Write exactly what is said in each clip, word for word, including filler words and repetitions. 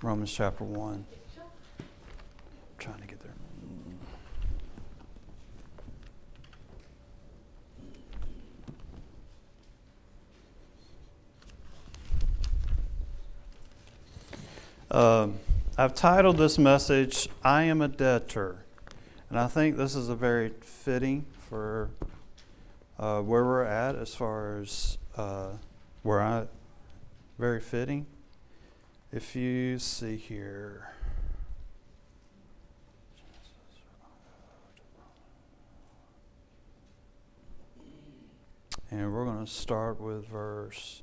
Romans chapter one. I'm trying to get there. Uh, I've titled this message, I Am a Debtor. And I think this is a very fitting for uh, where we're at as far as uh, where I, very fitting. If you see here, and we're going to start with verse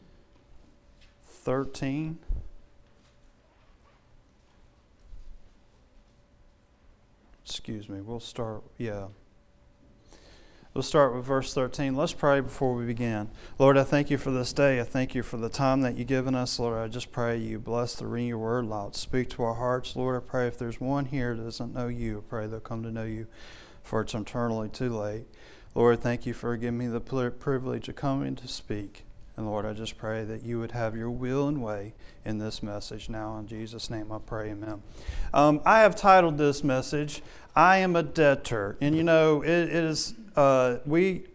thirteen. Excuse me, we'll start, yeah. We'll start with verse thirteen. Let's pray before we begin. Lord, I thank you for this day. I thank you for the time that you've given us. Lord, I just pray you bless the reading of your word. Lord, speak to our hearts. Lord, I pray if there's one here that doesn't know you, I pray they'll come to know you, for it's eternally too late. Lord, thank you for giving me the privilege of coming to speak. And Lord, I just pray that you would have your will and way in this message. Now, in Jesus' name I pray, amen. Um, I have titled this message, I Am a Debtor. And you know, it, it is, uh, we,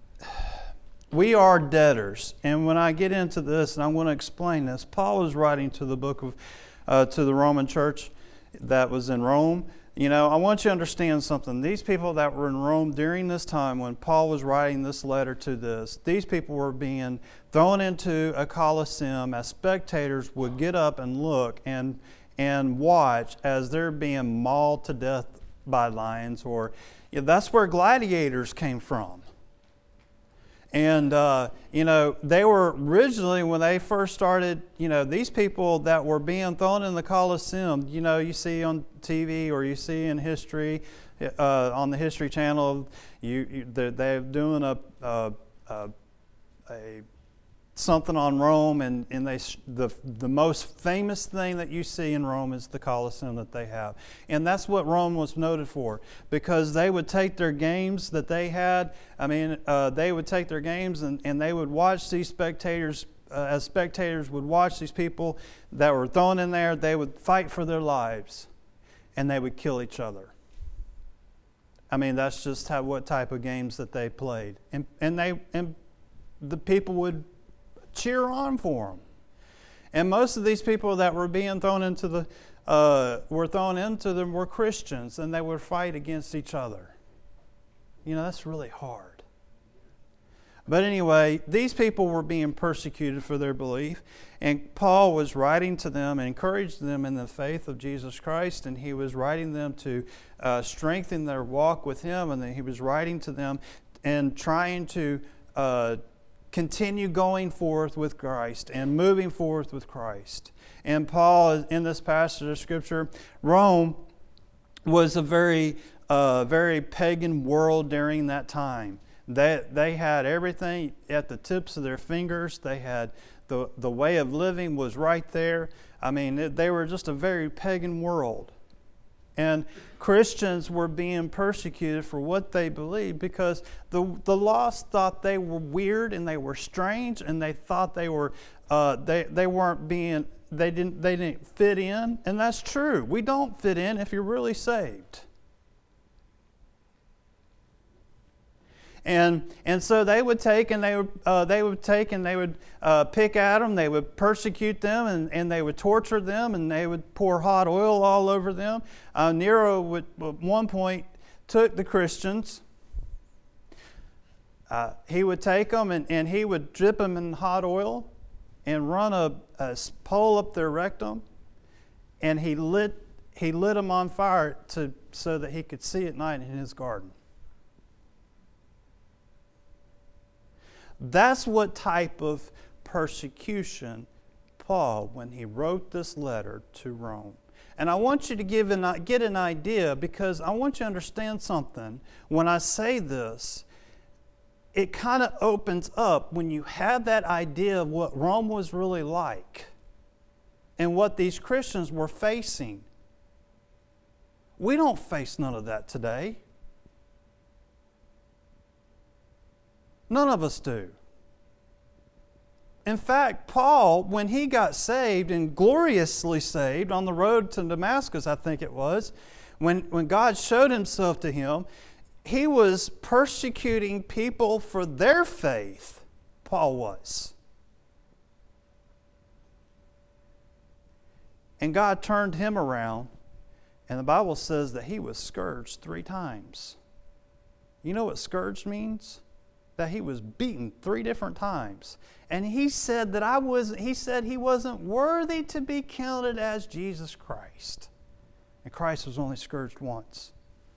we are debtors. And when I get into this, and I want to explain this, Paul was writing to the book of, uh, to the Roman church that was in Rome. You know, I want you to understand something. These people that were in Rome during this time when Paul was writing this letter to this, these people were being thrown into a Colosseum as spectators would get up and look and and watch as they're being mauled to death by lions. Or you know, that's where gladiators came from. And, uh, you know, they were originally, when they first started, you know, these people that were being thrown in the Colosseum, you know, you see on T V or you see in history, uh, on the History Channel, you, you they're, they're doing a, a, a, a something on Rome, and, and they the the most famous thing that you see in Rome is the Colosseum that they have. And that's what Rome was noted for, because they would take their games that they had, I mean, uh, they would take their games and, and they would watch these spectators, uh, as spectators would watch these people that were thrown in there, they would fight for their lives, and they would kill each other. I mean, that's just how what type of games that they played. And, and, they, and the people would cheer on for them. And most of these people that were being thrown into the uh, were thrown into them were Christians, and they would fight against each other. You know, that's really hard. But anyway, these people were being persecuted for their belief, and Paul was writing to them and encouraged them in the faith of Jesus Christ, and he was writing them to uh, strengthen their walk with him, and then he was writing to them and trying to uh, continue going forth with Christ and moving forth with Christ. And Paul, in this passage of Scripture, Rome was a very, uh, very pagan world during that time. They, they had everything at the tips of their fingers. They had the, the way of living was right there. I mean, they were just a very pagan world. And Christians were being persecuted for what they believed, because the the lost thought they were weird and they were strange, and they thought they were uh, they they weren't being they didn't they didn't fit in, and that's true. We don't fit in if you're really saved. And and so they would take and they would uh, they would take and they would uh, pick at them. They would persecute them, and, and they would torture them, and they would pour hot oil all over them. Uh, Nero would, at one point took the Christians. Uh, he would take them and, and he would dip them in hot oil and run a, a pole up their rectum, and he lit he lit them on fire to so that he could see at night in his garden. That's what type of persecution Paul, when he wrote this letter to Rome. And I want you to give an, get an idea, because I want you to understand something. When I say this, it kind of opens up when you have that idea of what Rome was really like and what these Christians were facing. We don't face none of that today. None of us do. In fact, Paul, when he got saved and gloriously saved on the road to Damascus, I think it was, when, when God showed himself to him, he was persecuting people for their faith. Paul was. And God turned him around, and the Bible says that he was scourged three times. You know what scourged means? That he was beaten three different times. And he said that I was he said he wasn't worthy to be counted as Jesus Christ. And Christ was only scourged once.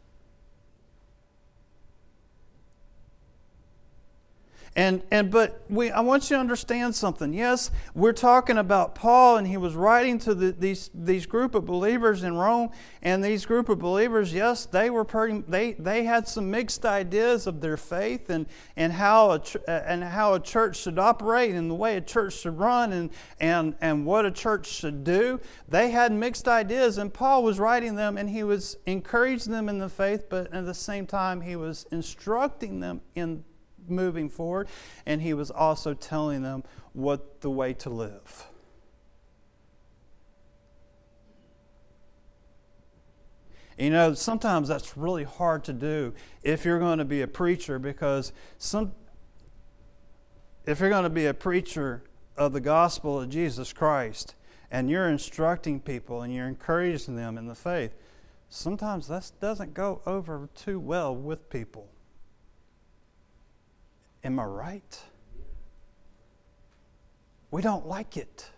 And and but we I want you to understand something. Yes, we're talking about Paul, and he was writing to the, these these group of believers in Rome, and these group of believers, yes, they were pretty, they they had some mixed ideas of their faith and and how a and how a church should operate and the way a church should run and and and what a church should do. They had mixed ideas, and Paul was writing them, and he was encouraging them in the faith, but at the same time he was instructing them in moving forward, and he was also telling them what the way to live. You know, sometimes that's really hard to do if you're going to be a preacher, because some if you're going to be a preacher of the gospel of Jesus Christ and you're instructing people and you're encouraging them in the faith, sometimes that doesn't go over too well with people. Am I right? We don't like it.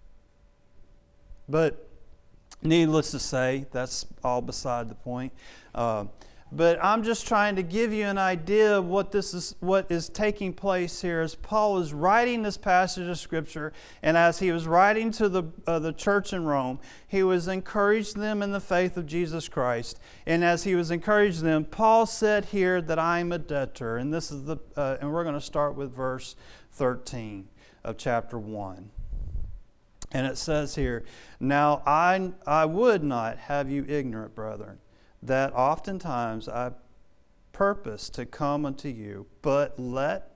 But needless to say, that's all beside the point. Uh, but I'm just trying to give you an idea of what this is, what is taking place here as Paul is writing this passage of Scripture, and as he was writing to the uh, the church in Rome, he was encouraging them in the faith of Jesus Christ. And as he was encouraging them, Paul said here that I am a debtor, and this is the uh, and we're going to start with verse thirteen of chapter one. And it says here, "Now I I would not have you ignorant, brethren, that oftentimes I purpose to come unto you, but let,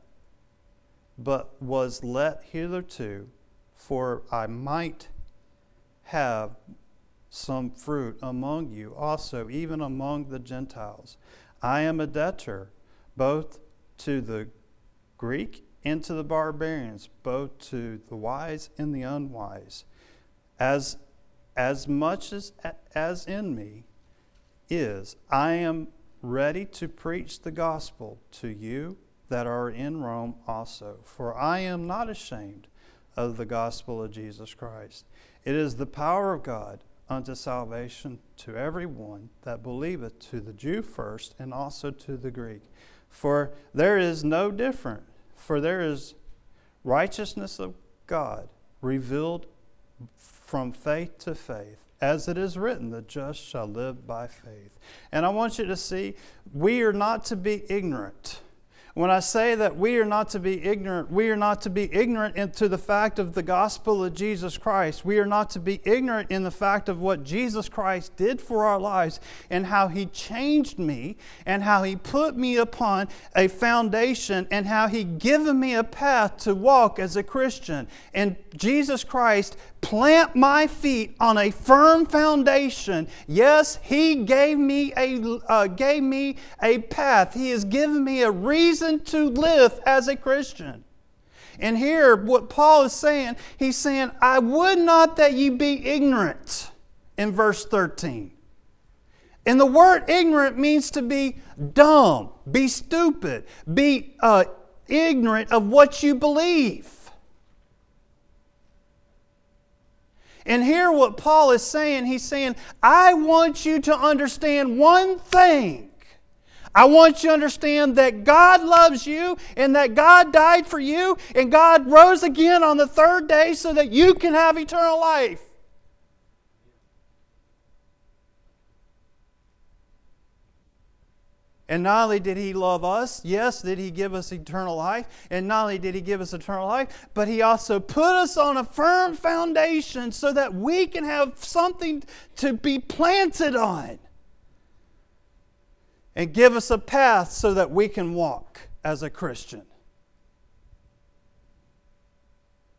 but was let hitherto, for I might have some fruit among you also, even among the Gentiles. I am a debtor, both to the Greek and to the barbarians, both to the wise and the unwise, as as much as as in me is, I am ready to preach the gospel to you that are in Rome also. For I am not ashamed of the gospel of Jesus Christ. It is the power of God unto salvation to every one that believeth, to the Jew first, and also to the Greek. For there is no difference, for there is righteousness of God revealed from faith to faith. As it is written, the just shall live by faith." And I want you to see, we are not to be ignorant. When I say that we are not to be ignorant, we are not to be ignorant into the fact of the gospel of Jesus Christ. We are not to be ignorant in the fact of what Jesus Christ did for our lives and how He changed me and how He put me upon a foundation and how He given me a path to walk as a Christian. And Jesus Christ plant my feet on a firm foundation. Yes, He gave me a uh, gave me a path. He has given me a reason to live as a Christian. And here, what Paul is saying, he's saying, I would not that you be ignorant, in verse thirteen. And the word ignorant means to be dumb, be stupid, be uh, ignorant of what you believe. And here what Paul is saying, he's saying, I want you to understand one thing. I want you to understand that God loves you and that God died for you and God rose again on the third day so that you can have eternal life. And not only did He love us, yes, did He give us eternal life, and not only did He give us eternal life, but He also put us on a firm foundation so that we can have something to be planted on. And give us a path so that we can walk as a Christian.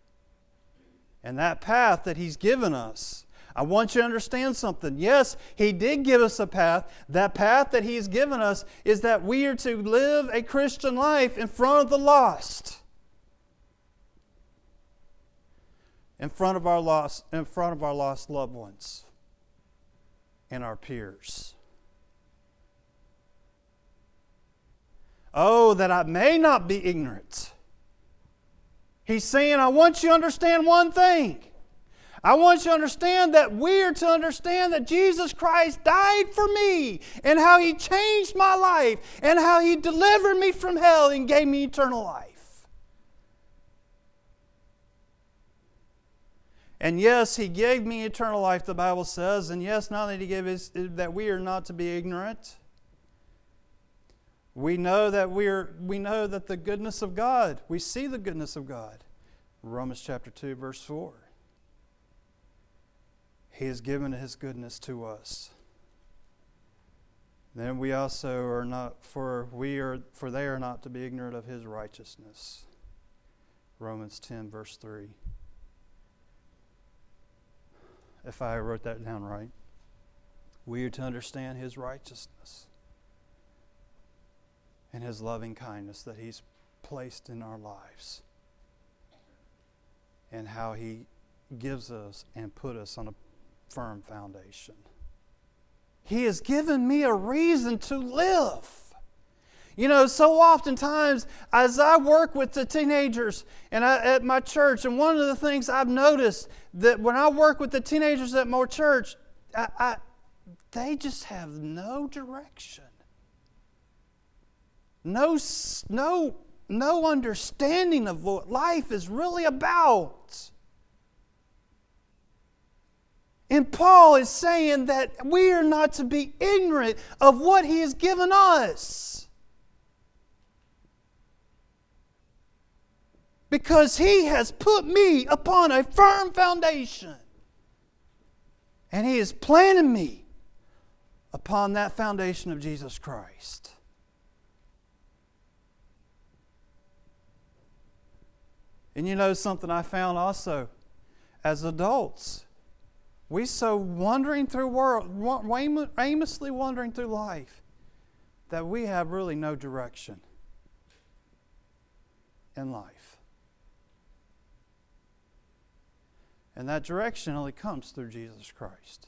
And that path that He's given us, I want you to understand something. Yes, He did give us a path. That path that He's given us is that we are to live a Christian life in front of the lost. In front of our lost, in front of our lost loved ones and our peers. Oh, that I may not be ignorant. He's saying, I want you to understand one thing. I want you to understand that we are to understand that Jesus Christ died for me and how He changed my life and how He delivered me from hell and gave me eternal life. And yes, He gave me eternal life, the Bible says. And yes, not that He gave us, that we are not to be ignorant. We know that we're we know that the goodness of God, we see the goodness of God. Romans chapter two, verse four. He has given His goodness to us. Then we also are not for we are for they are not to be ignorant of His righteousness. Romans ten, verse three. If I wrote that down right. We are to understand His righteousness and His loving kindness that He's placed in our lives. And how He gives us and put us on a firm foundation. He has given me a reason to live. You know, so oftentimes as I work with the teenagers and I, at my church, and one of the things I've noticed that when I work with the teenagers at my church, I, I, they just have no direction. No, no, no understanding of what life is really about. And Paul is saying that we are not to be ignorant of what He has given us. Because He has put me upon a firm foundation. And He has planted me upon that foundation of Jesus Christ. And you know something I found also, as adults, we so wandering through world, aimlessly wandering through life, that we have really no direction in life. And that direction only comes through Jesus Christ.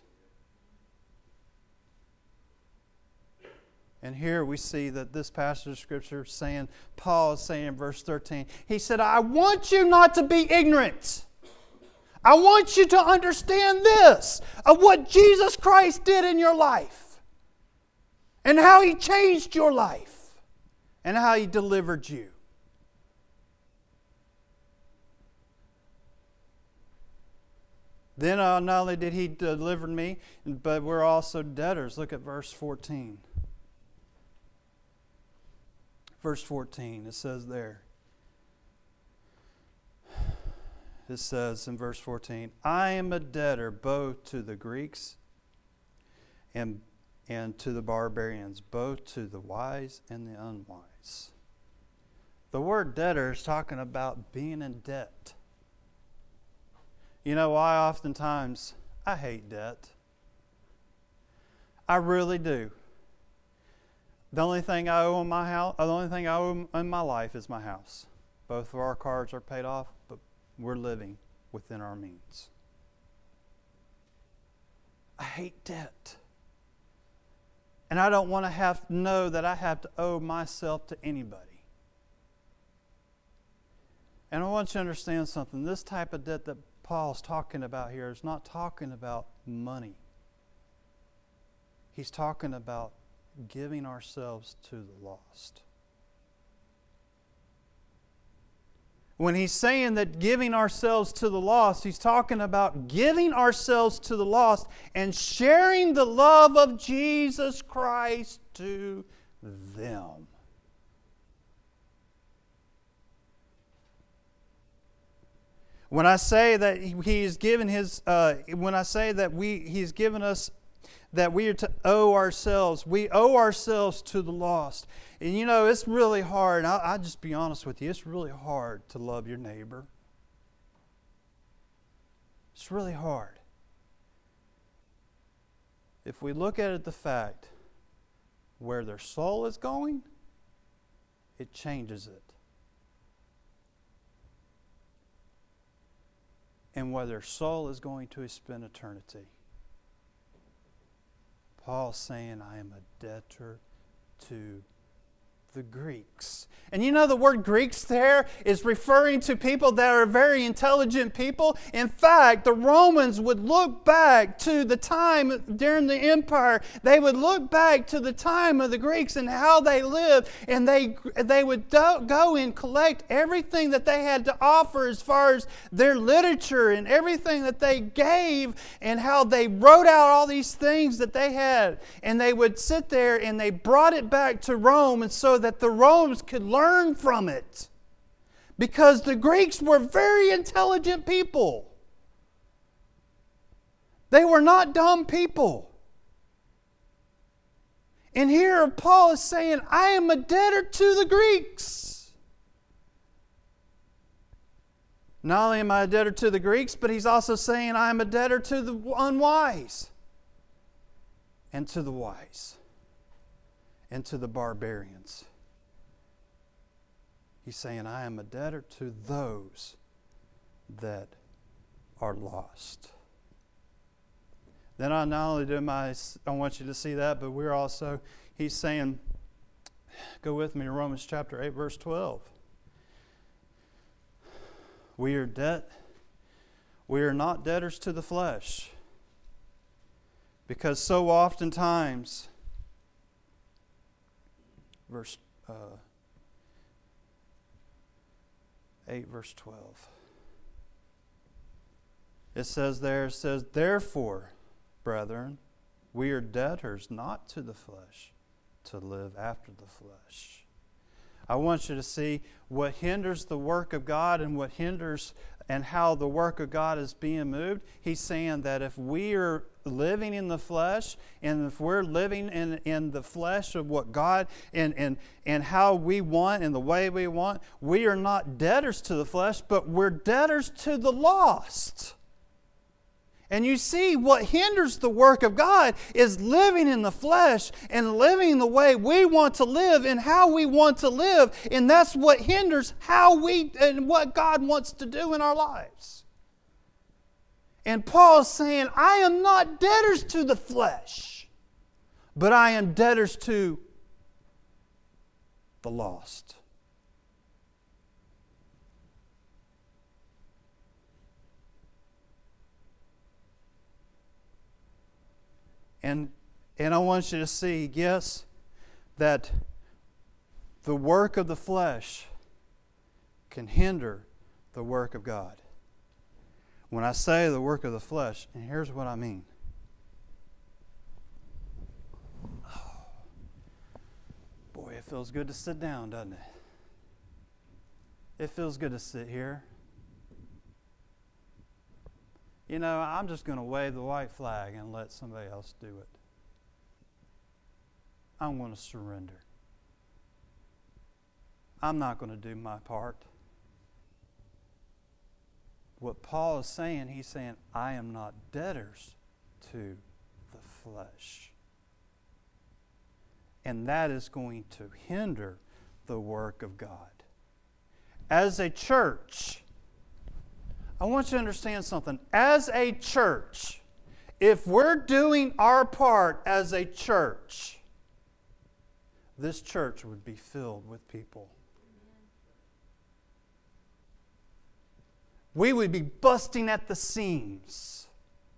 And here we see that this passage of Scripture is saying, Paul is saying in verse thirteen, he said, I want you not to be ignorant. I want you to understand this, of what Jesus Christ did in your life. And how He changed your life. And how He delivered you. Then uh, not only did He deliver me, but we're also debtors. Look at verse fourteen. Verse fourteen, it says there. It says in verse fourteen, I am a debtor both to the Greeks and, and to the barbarians, both to the wise and the unwise. The word debtor is talking about being in debt. You know why oftentimes I hate debt? I really do. The only thing I owe in my house, the only thing I owe in my life is my house. Both of our cars are paid off, but we're living within our means. I hate debt. And I don't want to have to know that I have to owe myself to anybody. And I want you to understand something. This type of debt that Paul's talking about here is not talking about money. He's talking about giving ourselves to the lost. When he's saying that giving ourselves to the lost, he's talking about giving ourselves to the lost and sharing the love of Jesus Christ to them. When I say that He has given His, uh, when I say that we, He's given us, that we are to owe ourselves, we owe ourselves to the lost. And you know, it's really hard. I'll, I'll just be honest with you. It's really hard to love your neighbor. It's really hard. If we look at it, the fact where their soul is going, it changes it. And where their soul is going to spend eternity. Paul's saying, I am a debtor to the Greeks. And you know the word Greeks there is referring to people that are very intelligent people. In fact, the Romans would look back to the time during the empire. They would look back to the time of the Greeks and how they lived. And they, they would do, go and collect everything that they had to offer as far as their literature and everything that they gave and how they wrote out all these things that they had. And they would sit there and they brought it back to Rome, and so that the Romans could learn from it. Because the Greeks were very intelligent people. They were not dumb people. And here Paul is saying, I am a debtor to the Greeks. Not only am I a debtor to the Greeks, but he's also saying I am a debtor to the unwise. And to the wise. And to the barbarians. He's saying, I am a debtor to those that are lost. Then I not only do my, I want you to see that, but we're also, he's saying, go with me to Romans chapter eight, verse twelve. We are debt, we are not debtors to the flesh. Because so oftentimes, verse uh, eight, verse twelve. It says there, it says, therefore, brethren, we are debtors not to the flesh, to live after the flesh. I want you to see what hinders the work of God and what hinders and how the work of God is being moved. He's saying that if we are living in the flesh, and if we're living in, in the flesh of what God and, and, and how we want and the way we want, we are not debtors to the flesh, but we're debtors to the lost. And you see, what hinders the work of God is living in the flesh and living the way we want to live and how we want to live. And that's what hinders how we and what God wants to do in our lives. And Paul's saying, I am not debtors to the flesh, but I am debtors to the lost. And, and I want you to see, yes, that the work of the flesh can hinder the work of God. When I say the work of the flesh, and here's what I mean. Oh, boy, it feels good to sit down, doesn't it? It feels good to sit here. You know, I'm just going to wave the white flag and let somebody else do it. I'm going to surrender. I'm not going to do my part. What Paul is saying, he's saying, I am not debtors to the flesh. And that is going to hinder the work of God. As a church, I want you to understand something. As a church, if we're doing our part as a church, this church would be filled with people. We would be busting at the seams.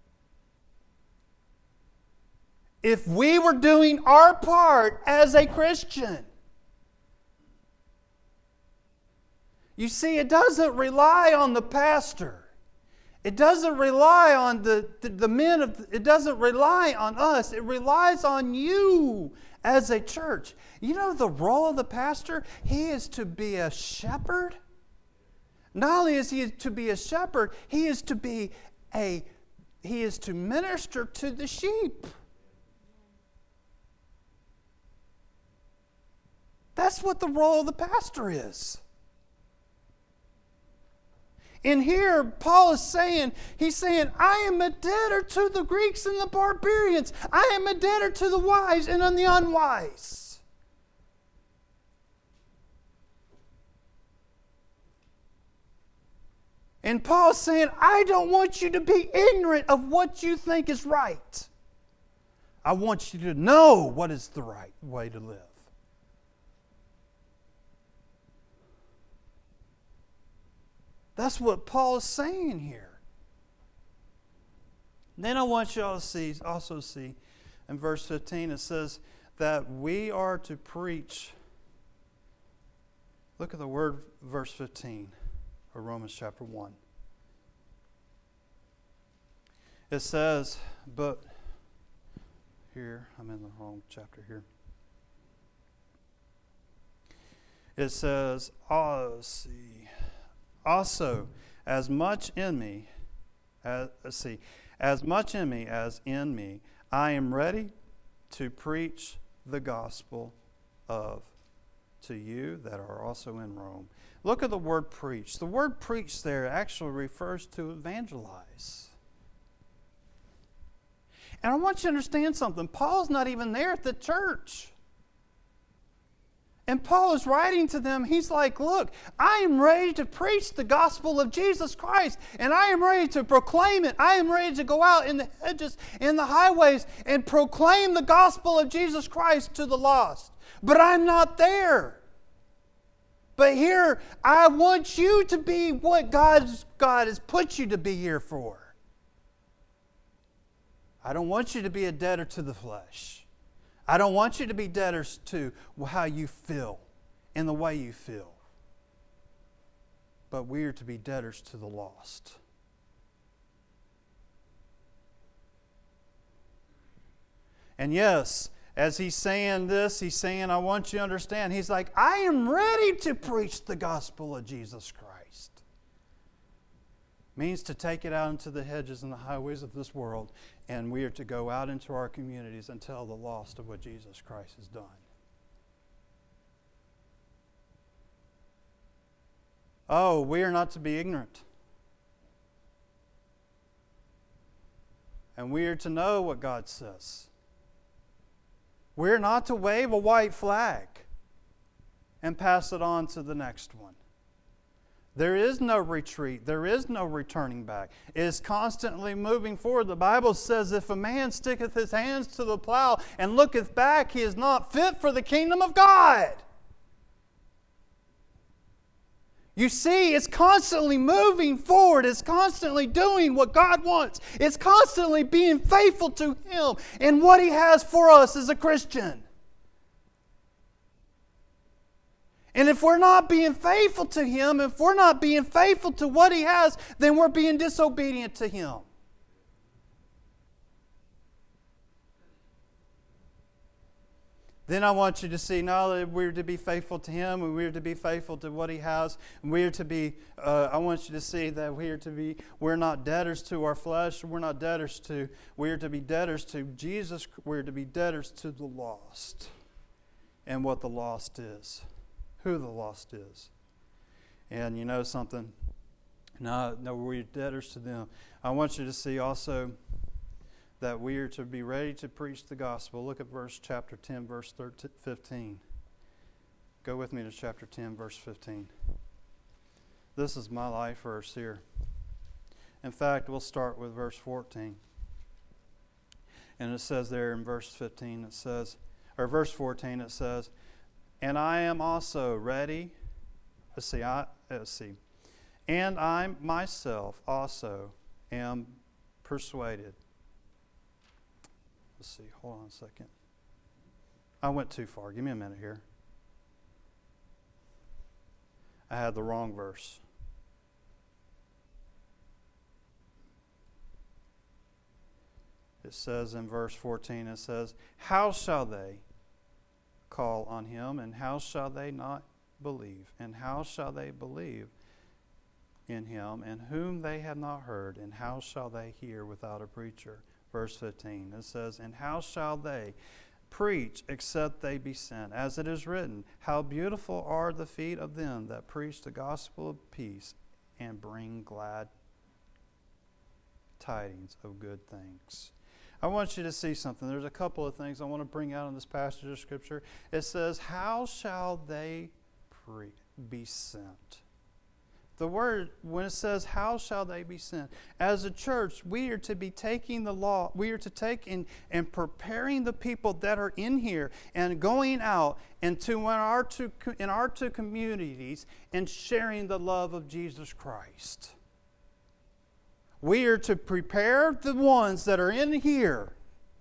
If we were doing our part as a Christian. You see, it doesn't rely on the pastor. It doesn't rely on the, the, the men of, it doesn't rely on us. It relies on you as a church. You know the role of the pastor? He is to be a shepherd. Not only is he to be a shepherd, he is to be a, he is to minister to the sheep. That's what the role of the pastor is. And here Paul is saying, he's saying, I am a debtor to the Greeks and the barbarians. I am a debtor to the wise and the unwise. And Paul's saying, I don't want you to be ignorant of what you think is right. I want you to know what is the right way to live. That's what Paul is saying here. Then I want you all to see, also see in verse fifteen, it says that we are to preach. Look at the word, verse fifteen of Romans chapter one. It says, but here, I'm in the wrong chapter here. It says, oh, let's see. Also, as much in me, as, let's see, as much in me as in me, I am ready to preach the gospel of to you that are also in Rome. Look at the word preach. The word preach there actually refers to evangelize. And I want you to understand something. Paul's not even there at the church. And Paul is writing to them. He's like, look, I am ready to preach the gospel of Jesus Christ. And I am ready to proclaim it. I am ready to go out in the hedges, in the highways, and proclaim the gospel of Jesus Christ to the lost. But I'm not there. But here, I want you to be what God's, God has put you to be here for. I don't want you to be a debtor to the flesh. I don't want you to be debtors to how you feel and the way you feel. But we are to be debtors to the lost. And yes, as he's saying this, he's saying, I want you to understand. He's like, I am ready to preach the gospel of Jesus Christ. Means to take it out into the hedges and the highways of this world, and we are to go out into our communities and tell the lost of what Jesus Christ has done. Oh, we are not to be ignorant. And we are to know what God says. We're not to wave a white flag and pass it on to the next one. There is no retreat. There is no returning back. It is constantly moving forward. The Bible says, if a man sticketh his hands to the plow and looketh back, he is not fit for the kingdom of God. You see, it's constantly moving forward. It's constantly doing what God wants. It's constantly being faithful to Him and what He has for us as a Christian. And if we're not being faithful to Him, if we're not being faithful to what He has, then we're being disobedient to Him. Then I want you to see not that we're to be faithful to Him, and we're to be faithful to what He has. And we're to be. Uh, I want you to see that we are to be. We're not debtors to our flesh. We're not debtors to. We are to be debtors to Jesus. We're to be debtors to the lost, and what the lost is. Who the lost is. And you know something? No, no, we're debtors to them. I want you to see also that we are to be ready to preach the gospel. Look at verse chapter ten, verse fifteen. Go with me to chapter ten, verse fifteen. This is my life verse here. In fact, we'll start with verse fourteen. And it says there in verse fifteen, it says, or verse fourteen, it says, and I am also ready, let's see, I, let's see, and I myself also am persuaded. Let's see, hold on a second. I went too far. Give me a minute here. I had the wrong verse. It says in verse fourteen, it says, how shall they call on Him, and how shall they not believe? And how shall they believe in Him, and whom they have not heard? And how shall they hear without a preacher? Verse fifteen, it says, and how shall they preach except they be sent? As it is written, how beautiful are the feet of them that preach the gospel of peace and bring glad tidings of good things. I want you to see something. There's a couple of things I want to bring out in this passage of Scripture. It says, how shall they pre- be sent? The word, when it says, how shall they be sent? As a church, we are to be taking the law, we are to take in and preparing the people that are in here and going out into our two, in our two communities and sharing the love of Jesus Christ. We are to prepare the ones that are in here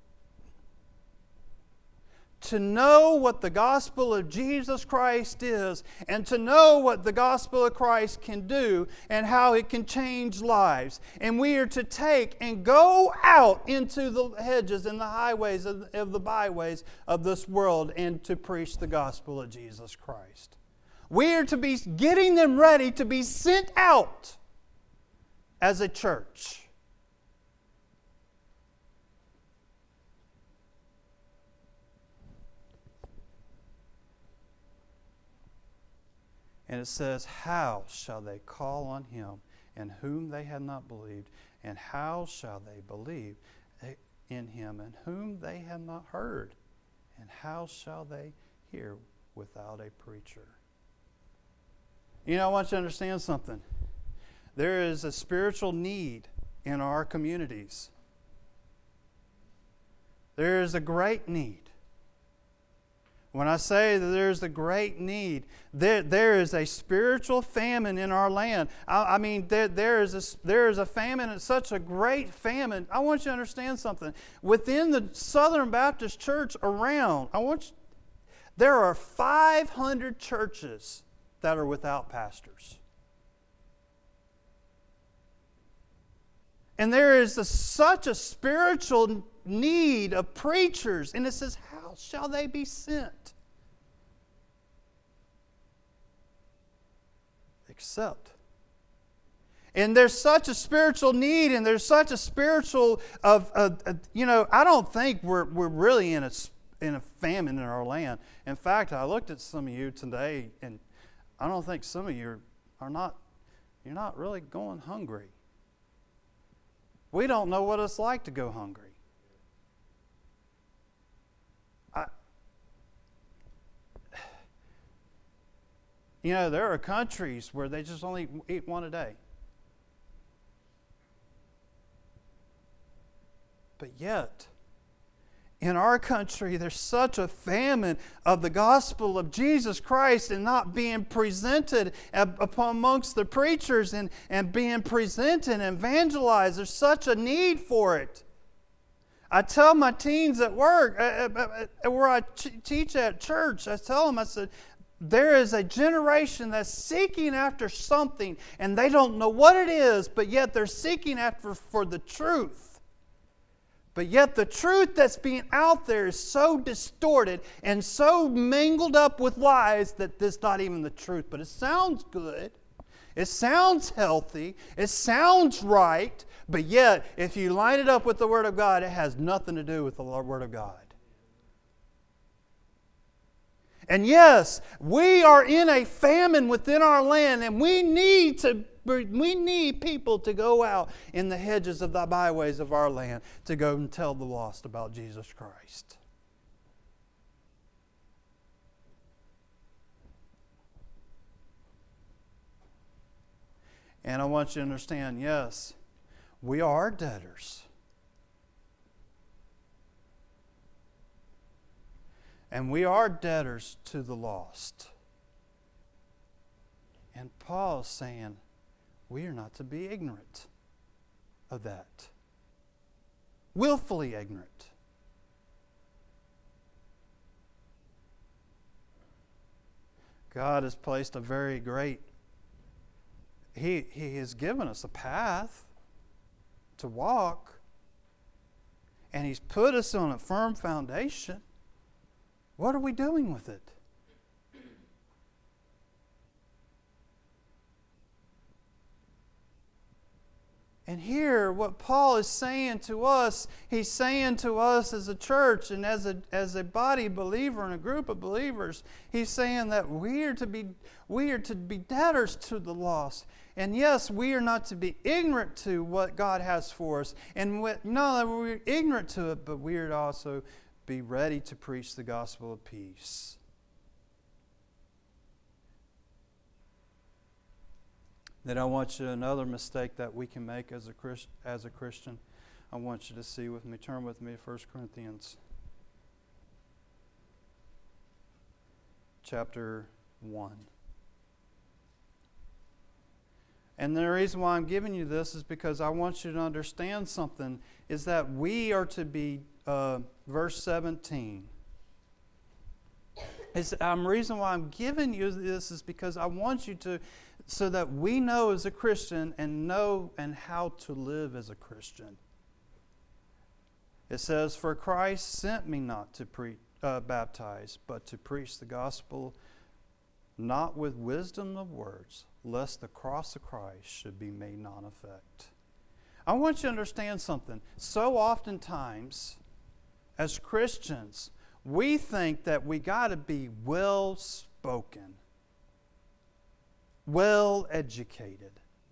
to know what the gospel of Jesus Christ is and to know what the gospel of Christ can do and how it can change lives. And we are to take and go out into the hedges and the highways of, of the byways of this world and to preach the gospel of Jesus Christ. We are to be getting them ready to be sent out as a church. And it says, how shall they call on Him in whom they have not believed? And how shall they believe in Him in whom they have not heard? And how shall they hear without a preacher? You know, I want you to understand something. There is a spiritual need in our communities. There is a great need. When I say that there's a great need, there, there is a spiritual famine in our land. I, I mean, there, there, is a, there is a famine, and such a great famine. I want you to understand something. Within the Southern Baptist Church around, I want you, there are five hundred churches that are without pastors. And there is a, such a spiritual need of preachers. And it says, how shall they be sent? Except. And there's such a spiritual need, and there's such a spiritual of, uh, uh, you know, I don't think we're we're really in a in a famine in our land. In fact, I looked at some of you today, and I don't think some of you are not. You're not really going hungry. We don't know what it's like to go hungry. I, you know, there are countries where they just only eat one a day. But yet, in our country, there's such a famine of the gospel of Jesus Christ and not being presented upon amongst the preachers and, and being presented and evangelized. There's such a need for it. I tell my teens at work, uh, uh, where I ch- teach at church, I tell them, I said, there is a generation that's seeking after something and they don't know what it is, but yet they're seeking after for the truth. But yet the truth that's being out there is so distorted and so mingled up with lies that this is not even the truth. But it sounds good. It sounds healthy. It sounds right. But yet, if you line it up with the Word of God, it has nothing to do with the Word of God. And yes, we are in a famine within our land, and we need to We need people to go out in the hedges of the byways of our land to go and tell the lost about Jesus Christ. And I want you to understand, yes, we are debtors. And we are debtors to the lost. And Paul is saying, we are not to be ignorant of that. Willfully ignorant. God has placed a very great, He, he has given us a path to walk, and He's put us on a firm foundation. What are we doing with it? And And here, what Paul is saying to us, he's saying to us as a church and as a as a body believer and a group of believers, he's saying that we are to be we are to be debtors to the lost. And yes, we are not to be ignorant to what God has for us. And not that we're ignorant to it, but we are to also be ready to preach the gospel of peace. That I want you, another mistake that we can make as a Christ, as a Christian, I want you to see with me. Turn with me to First Corinthians chapter one. And the reason why I'm giving you this is because I want you to understand something, is that we are to be, uh, verse seventeen. It's, um, the reason why I'm giving you this is because I want you to, so that we know as a Christian and know and how to live as a Christian. It says, "For Christ sent me not to pre- uh, baptize, but to preach the gospel, not with wisdom of words, lest the cross of Christ should be made non-effect." I want you to understand something. So oftentimes, as Christians, we think that we got to be well-spoken, well-educated.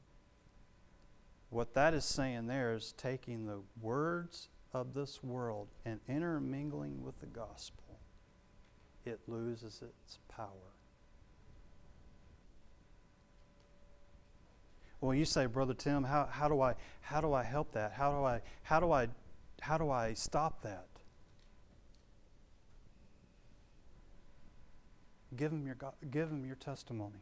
What that is saying there is taking the words of this world and intermingling with the gospel. It loses its power. Well, you say, Brother Tim, how, how do I how do I help that? How do I how do I how do I stop that? Give them your give them your testimony.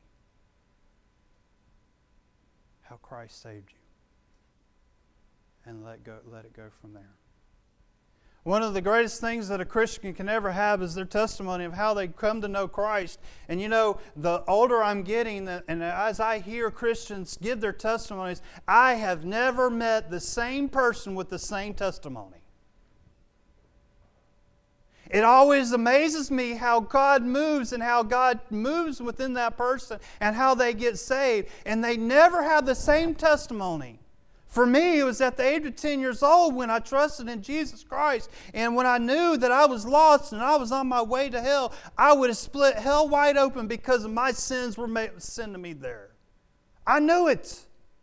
How Christ saved you. And let go let it go from there. One of the greatest things that a Christian can ever have is their testimony of how they come to know Christ. And you know, the older I'm getting, and as I hear Christians give their testimonies, I have never met the same person with the same testimony. It always amazes me how God moves and how God moves within that person and how they get saved. And they never have the same testimony. For me, it was at the age of ten years old when I trusted in Jesus Christ. And when I knew that I was lost and I was on my way to hell, I would have split hell wide open because of my sins were made, sending me there. I knew it.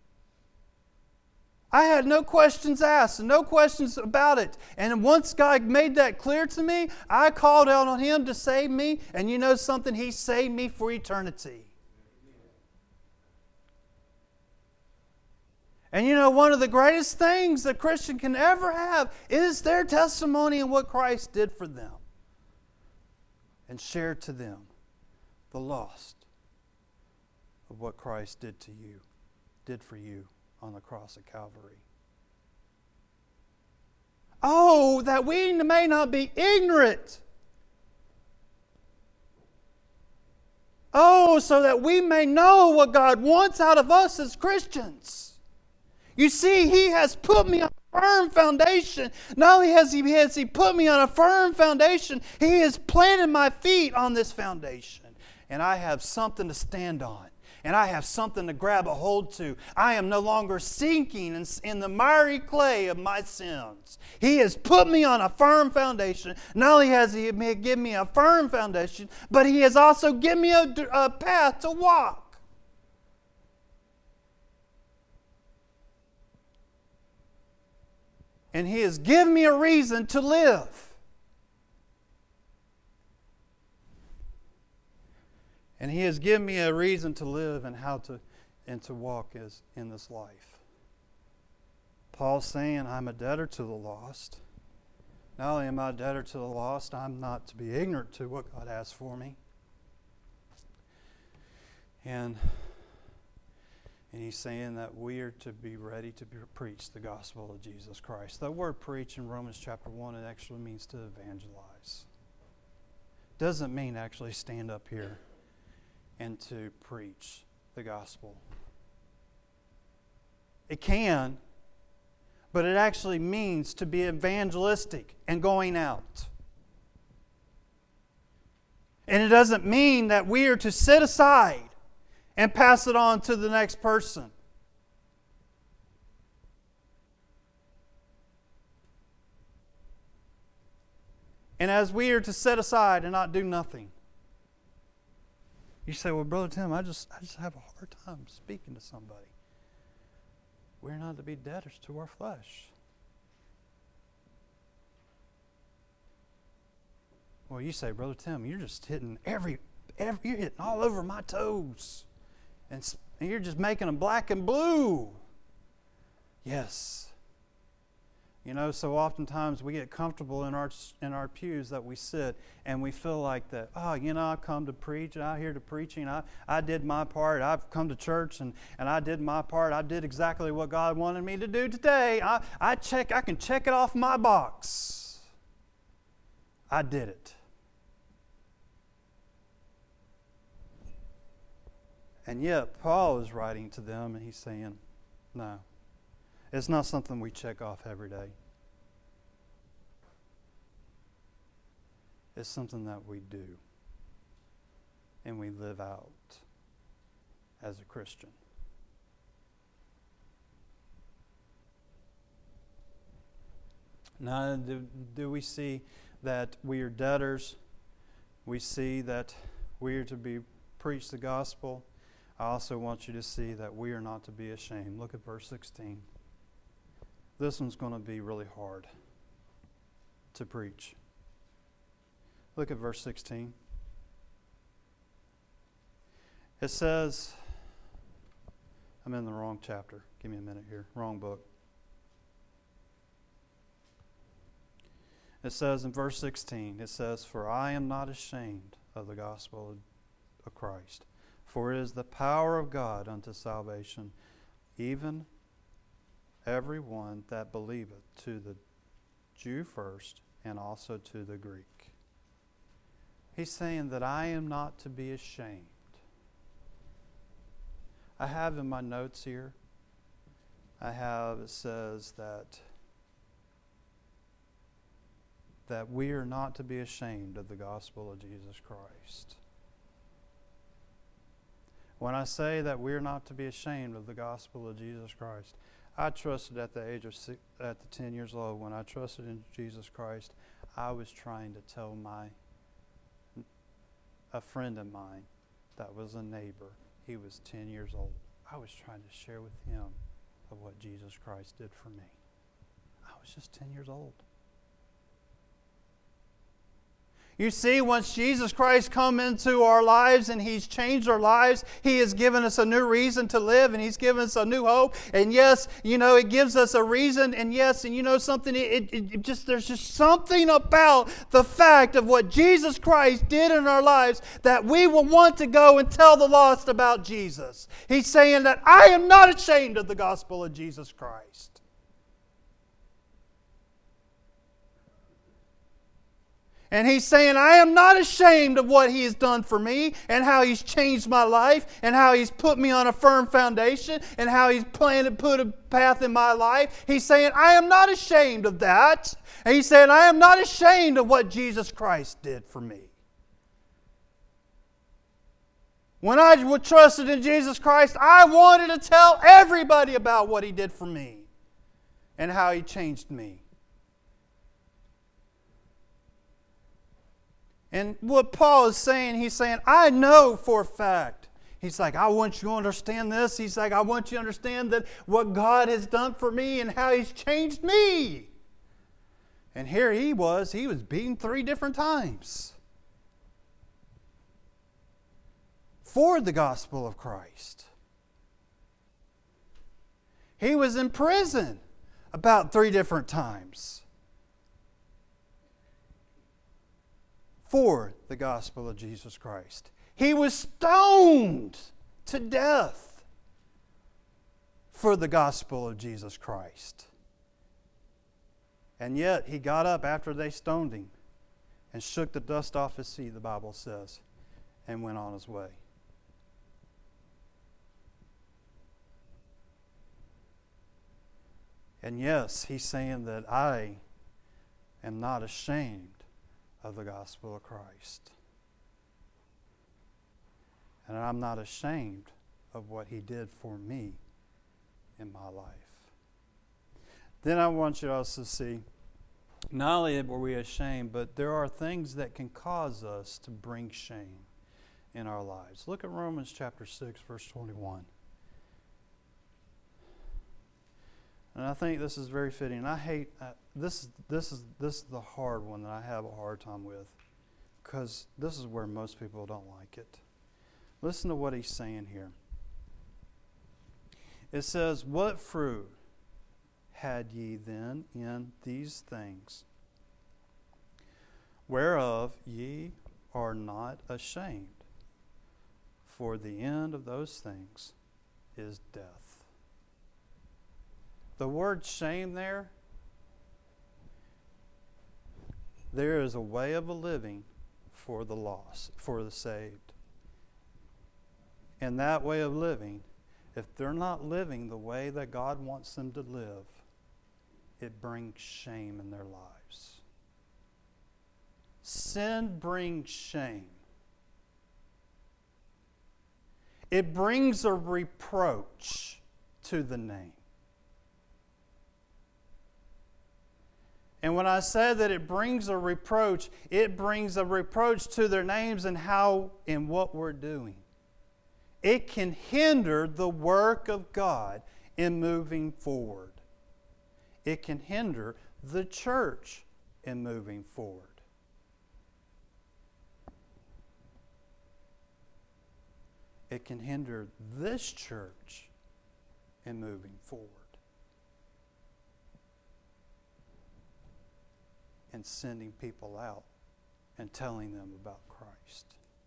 I had no questions asked and no questions about it. And once God made that clear to me, I called out on Him to save me. And you know something? He saved me for eternity. And you know, one of the greatest things a Christian can ever have is their testimony and what Christ did for them. And share to them the lost of what Christ did to you, did for you on the cross of Calvary. Oh, that we may not be ignorant. Oh, so that we may know what God wants out of us as Christians. You see, He has put me on a firm foundation. Not only has He, has he put me on a firm foundation, He has planted my feet on this foundation. And I have something to stand on. And I have something to grab a hold to. I am no longer sinking in, in the miry clay of my sins. He has put me on a firm foundation. Not only has He given me a firm foundation, but He has also given me a, a path to walk. And He has given me a reason to live. And He has given me a reason to live and how to and to walk as in this life. Paul's saying, I'm a debtor to the lost. Not only am I a debtor to the lost, I'm not to be ignorant to what God has for me. And, and he's saying that we are to be ready to be, preach the gospel of Jesus Christ. The word preach in Romans chapter one, it actually means to evangelize. Doesn't mean actually stand up here and to preach the gospel. It can, but it actually means to be evangelistic and going out. And it doesn't mean that we are to sit aside and pass it on to the next person. And as we are to set aside and not do nothing. You say, well, Brother Tim, I just, I just have a hard time speaking to somebody. We're not to be debtors to our flesh. Well, you say, Brother Tim, you're just hitting every, every you're hitting all over my toes. And, and you're just making them black and blue. Yes. You know, so oftentimes we get comfortable in our in our pews that we sit and we feel like that, oh, you know, I've come to preach, and I'm here to preaching. I, I did my part. I've come to church and, and I did my part. I did exactly what God wanted me to do today. I, I check I can check it off my box. I did it. And yet Paul is writing to them and he's saying, no. It's not something we check off every day. It's something that we do and we live out as a Christian. Now, do, do we see that we are debtors? We see that we are to be preach the gospel. I also want you to see that we are not to be ashamed. Look at verse sixteen. This one's going to be really hard to preach. Look at verse sixteen. It says, I'm in the wrong chapter. Give me a minute here. Wrong book. It says in verse sixteen, it says, for I am not ashamed of the gospel of Christ, for it is the power of God unto salvation, even everyone that believeth, to the Jew first, and also to the Greek. He's saying that I am not to be ashamed. I have in my notes here, I have, it says that, that we are not to be ashamed of the gospel of Jesus Christ. When I say that we are not to be ashamed of the gospel of Jesus Christ, I trusted at the age of six, at the ten years old, when I trusted in Jesus Christ, I was trying to tell my, a friend of mine that was a neighbor, he was ten years old. I was trying to share with him of what Jesus Christ did for me. I was just ten years old. You see, once Jesus Christ come into our lives and He's changed our lives, He has given us a new reason to live and He's given us a new hope. And yes, you know, it gives us a reason. And yes, and you know something, it, it, it just there's just something about the fact of what Jesus Christ did in our lives that we will want to go and tell the lost about Jesus. He's saying that I am not ashamed of the gospel of Jesus Christ. And He's saying, I am not ashamed of what He has done for me and how He's changed my life and how He's put me on a firm foundation and how He's planted, put a path in my life. He's saying, I am not ashamed of that. And He's saying, I am not ashamed of what Jesus Christ did for me. When I trusted in Jesus Christ, I wanted to tell everybody about what He did for me and how He changed me. And what Paul is saying, he's saying, I know for a fact. He's like, I want you to understand this. He's like, I want you to understand that what God has done for me and how He's changed me. And here he was, he was beaten three different times for the gospel of Christ. He was in prison about three different times for the gospel of Jesus Christ. He was stoned to death for the gospel of Jesus Christ. And yet he got up after they stoned him and shook the dust off his feet, the Bible says, and went on his way. And yes, he's saying that I am not ashamed of the gospel of Christ. And I'm not ashamed of what He did for me in my life. Then I want you also to see not only were we ashamed, but there are things that can cause us to bring shame in our lives. Look at Romans chapter six, verse twenty-one. And I think this is very fitting. And I hate uh, this. This is this is the hard one that I have a hard time with, because this is where most people don't like it. Listen to what he's saying here. It says, "What fruit had ye then in these things, whereof ye are not ashamed? For the end of those things is death." The word shame there, there is a way of a living for the lost, for the saved. And that way of living, if they're not living the way that God wants them to live, it brings shame in their lives. Sin brings shame. It brings a reproach to the name. And when I say that it brings a reproach, it brings a reproach to their names and how and what we're doing. It can hinder the work of God in moving forward. It can hinder the church in moving forward. It can hinder this church in moving forward. And sending people out and telling them about Christ.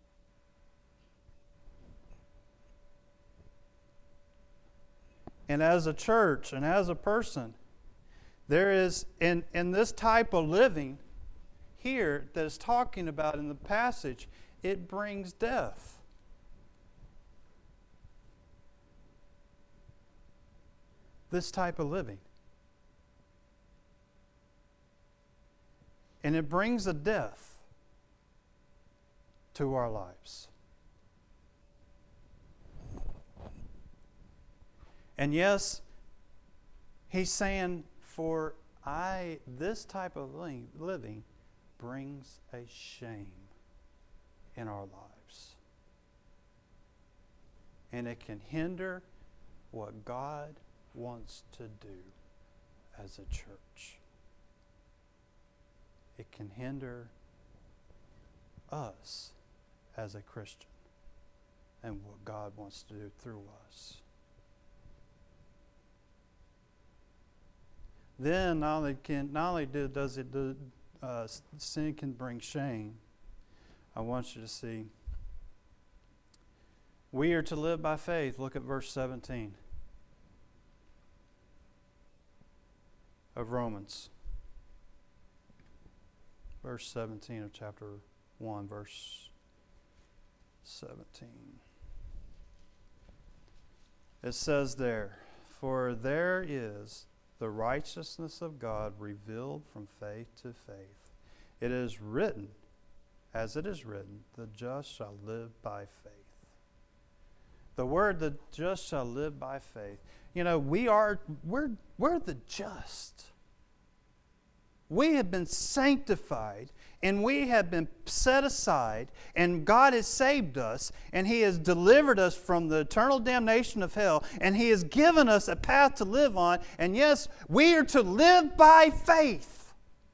And as a church and as a person, there is, in, in this type of living here that is talking about in the passage, it brings death. This type of living. And it brings a death to our lives. And yes, he's saying, for I, this type of living brings a shame in our lives. And it can hinder what God wants to do as a church. It can hinder us as a Christian and what God wants to do through us. Then not only can not only do, does it do, uh, sin can bring shame. I want you to see. We are to live by faith. Look at verse seventeen of Romans. Verse seventeen of chapter one, verse seventeen. It says there, "For there is the righteousness of God revealed from faith to faith. It is written, as it is written, the just shall live by faith." The word, the just shall live by faith. You know, we are, we're, we're the just. We have been sanctified and we have been set aside, and God has saved us, and He has delivered us from the eternal damnation of hell, and He has given us a path to live on. And yes, we are to live by faith.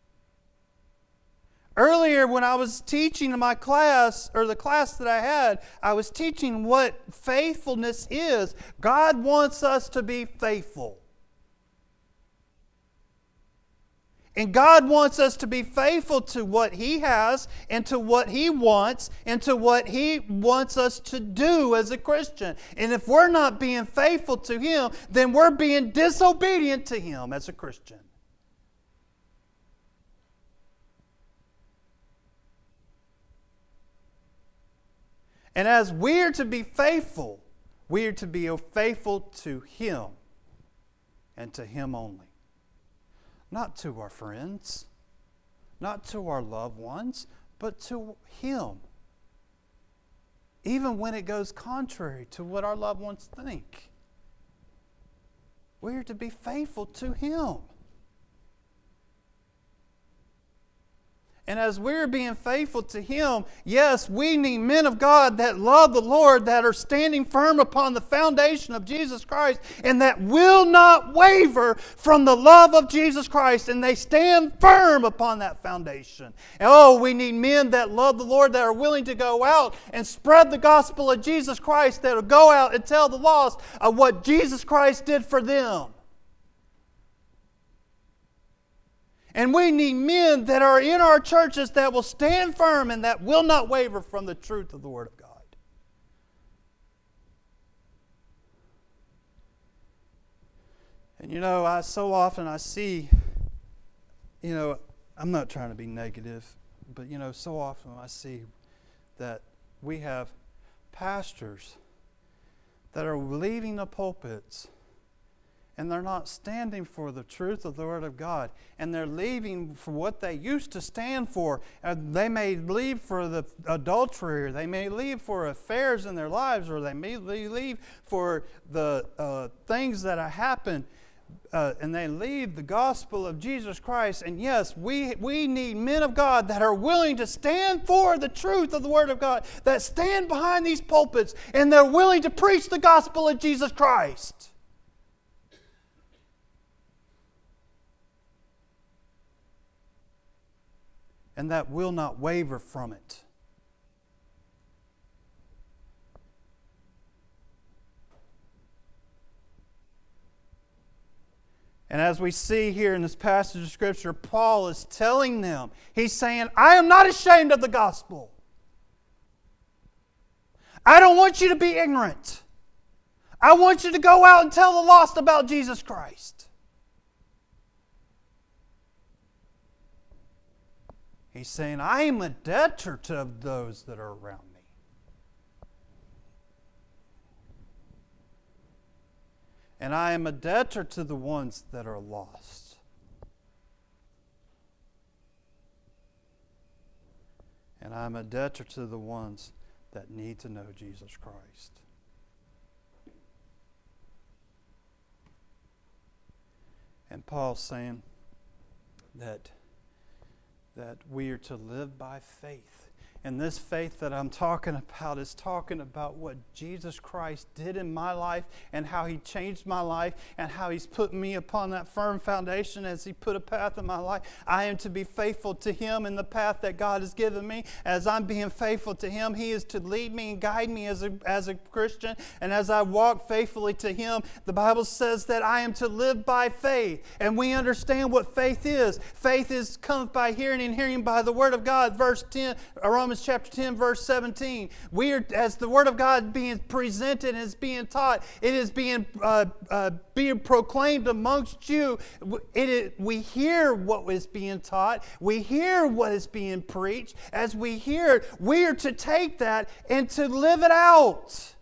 Earlier when I was teaching in my class, or the class that I had, I was teaching what faithfulness is. God wants us to be faithful. And God wants us to be faithful to what He has and to what He wants and to what He wants us to do as a Christian. And if we're not being faithful to Him, then we're being disobedient to Him as a Christian. And as we are to be faithful, we are to be faithful to Him and to Him only. Not to our friends, not to our loved ones, but to Him. Even when it goes contrary to what our loved ones think. We are to be faithful to Him. And as we're being faithful to Him, yes, we need men of God that love the Lord, that are standing firm upon the foundation of Jesus Christ, and that will not waver from the love of Jesus Christ, and they stand firm upon that foundation. And oh, we need men that love the Lord, that are willing to go out and spread the gospel of Jesus Christ, that will go out and tell the lost of what Jesus Christ did for them. And we need men that are in our churches that will stand firm and that will not waver from the truth of the Word of God. And you know, I so often I see, you know, I'm not trying to be negative, but you know, so often I see that we have pastors that are leaving the pulpits, and they're not standing for the truth of the Word of God. And they're leaving for what they used to stand for. And they may leave for the adultery, or they may leave for affairs in their lives, or they may leave for the uh, things that have happened. Uh, and they leave the gospel of Jesus Christ. And yes, we, we need men of God that are willing to stand for the truth of the Word of God, that stand behind these pulpits, and they're willing to preach the gospel of Jesus Christ. And that will not waver from it. And as we see here in this passage of Scripture, Paul is telling them, he's saying, I am not ashamed of the gospel. I don't want you to be ignorant. I want you to go out and tell the lost about Jesus Christ. He's saying, I am a debtor to those that are around me. And I am a debtor to the ones that are lost. And I'm a debtor to the ones that need to know Jesus Christ. And Paul's saying that that we are to live by faith. And this faith that I'm talking about is talking about what Jesus Christ did in my life and how He changed my life and how He's put me upon that firm foundation as He put a path in my life. I am to be faithful to Him in the path that God has given me. As I'm being faithful to Him, He is to lead me and guide me as a, as a Christian. And as I walk faithfully to Him, the Bible says that I am to live by faith. And we understand what faith is. Faith is comes by hearing, and hearing by the Word of God. Verse ten, Romans chapter ten, verse seventeen. We are, as the Word of God being presented and is being taught, it is being uh, uh, being proclaimed amongst you. It is, we hear what is being taught. We hear what is being preached. As we hear it, we are to take that and to live it out.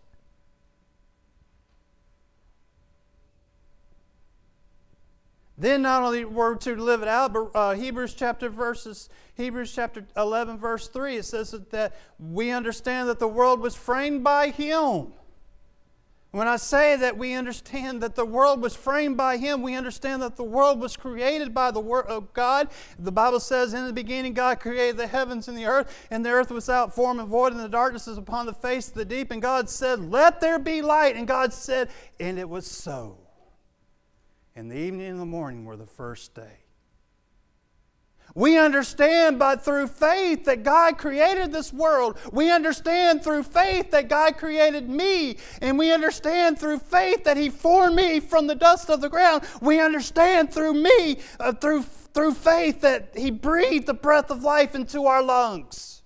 Then not only were we to live it out, but uh, Hebrews chapter verses, Hebrews chapter eleven, verse three, it says that, that we understand that the world was framed by Him. When I say that we understand that the world was framed by Him, we understand that the world was created by the Word of God. The Bible says, in the beginning God created the heavens and the earth, and the earth was without form and void, and the darkness is upon the face of the deep. And God said, let there be light. And God said, and it was so. And the evening and the morning were the first day. We understand by through faith that God created this world. We understand through faith that God created me. And we understand through faith that He formed me from the dust of the ground. We understand through me, uh, through, through faith, that He breathed the breath of life into our lungs.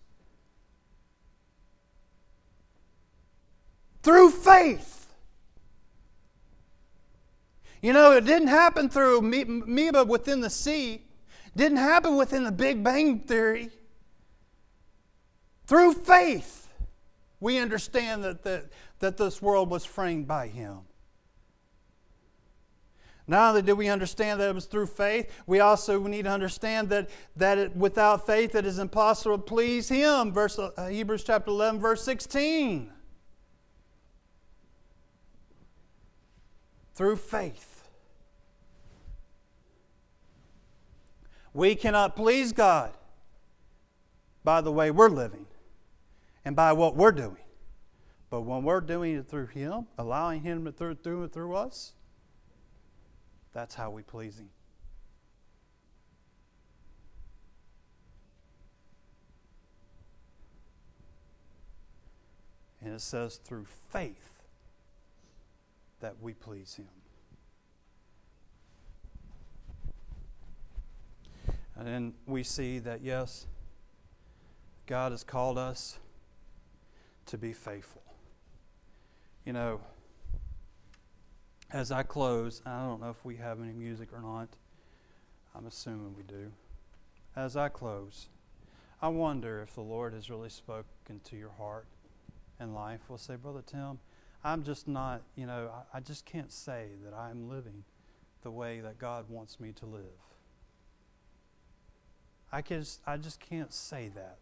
Through faith. You know, it didn't happen through amoeba within the sea. It didn't happen within the Big Bang Theory. Through faith, we understand that, that, that this world was framed by Him. Not only do we understand that it was through faith, we also need to understand that, that it, without faith it is impossible to please Him. Verse, uh, Hebrews chapter eleven, verse sixteen. Through faith. We cannot please God by the way we're living and by what we're doing. But when we're doing it through Him, allowing Him to do it through us, that's how we please Him. And it says through faith that we please Him. And then we see that, yes, God has called us to be faithful. You know, as I close, I don't know if we have any music or not. I'm assuming we do. As I close, I wonder if the Lord has really spoken to your heart and life. We'll say, Brother Tim, I'm just not, you know, I, I just can't say that I'm living the way that God wants me to live. I, can just, I just can't say that.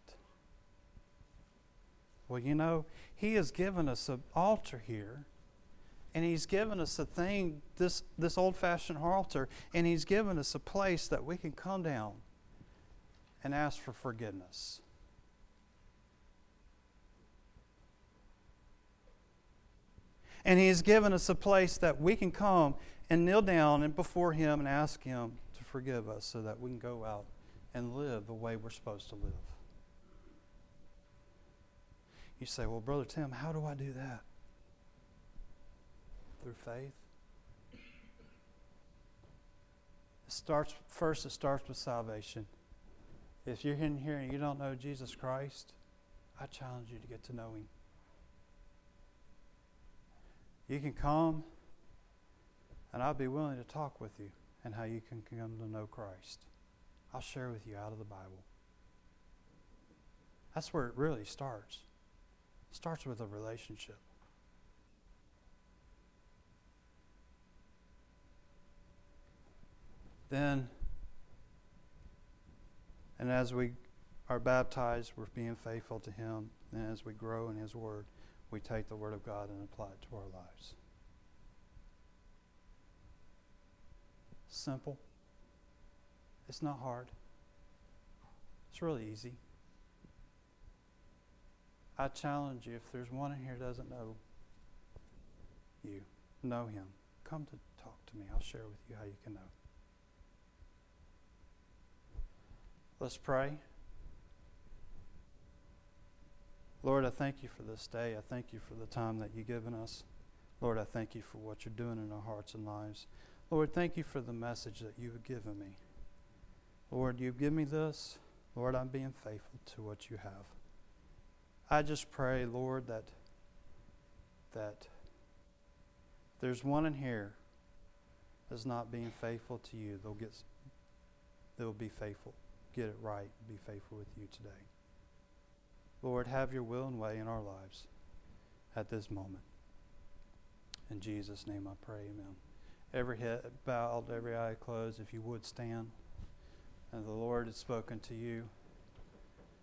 Well, you know, He has given us an altar here, and He's given us a thing, this, this old-fashioned altar, and He's given us a place that we can come down and ask for forgiveness. And He has given us a place that we can come and kneel down and before Him and ask Him to forgive us so that we can go out and live the way we're supposed to live. You say, well, Brother Tim, how do I do that? Through faith. It starts first, it starts with salvation. If you're in here and you don't know Jesus Christ, I challenge you to get to know Him. You can come, and I'll be willing to talk with you and how you can come to know Christ. I'll share with you out of the Bible. That's where it really starts. It starts with a relationship. Then, and as we are baptized, we're being faithful to Him. And as we grow in His Word, we take the Word of God and apply it to our lives. Simple. It's not hard. It's really easy. I challenge you, if there's one in here who doesn't know you, know Him, come to talk to me. I'll share with you how you can know. Let's pray. Lord, I thank You for this day. I thank You for the time that You've given us. Lord, I thank You for what You're doing in our hearts and lives. Lord, thank You for the message that You have given me. Lord, You've given me this. Lord, I'm being faithful to what You have. I just pray, Lord, that that if there's one in here that's not being faithful to You, they'll get they'll be faithful. Get it right. Be faithful with You today. Lord, have Your will and way in our lives at this moment. In Jesus' name I pray, amen. Every head bowed, every eye closed, if you would stand. And the Lord has spoken to you.